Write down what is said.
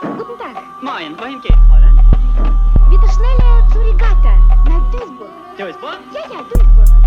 Guten Tag. Moin, wohin geht's, Fräulein? Bitte schnell zu Regatta, nach Duisburg. Duisburg? Ja, Duisburg.